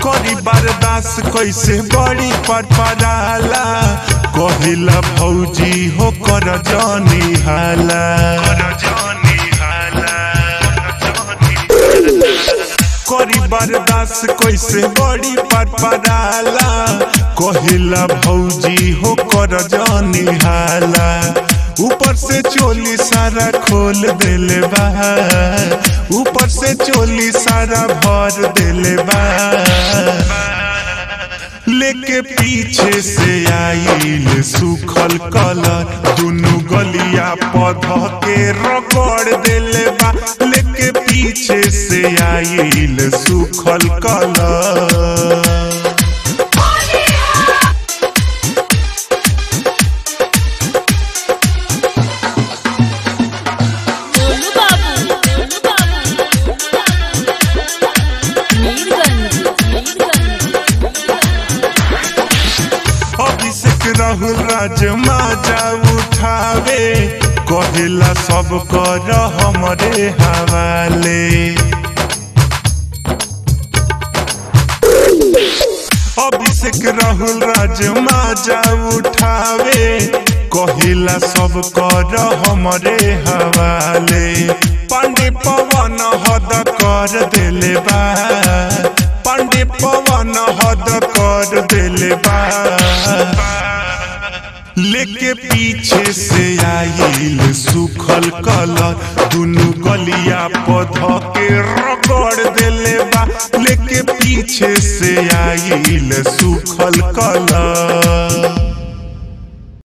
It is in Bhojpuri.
करी बर्दाश्त कैसे बड़ी पड़पड़ाला कहिला भौजी हो कर जानी हाला करी बर्दाश्त कैसे बड़ी पड़पड़ाला कहिला भौजी हो कर जानी हाला ऊपर से चोली सारा खोल देले बा ऊपर से चोली सारा भर देले बा लेके पीछे से आइल सूखल कलर दुनु गलिया पौधा के रगड़ देले बा लेके पीछे से आइल सूखल कलर राहुल राज माजा उठावे कहिला सब कर हमरे हवाले अभिषेक राहुल राज माजा उठावे कहिला सब कर हमरे हवाले पांडे पवन हद कर देले बा पांडे पवन हद कर देले बा लेके पीछे से आइल सूखल कलर दुनु गलिया पौधा के रगड़ देले बा लेके पीछे से आइल सूखल कलर।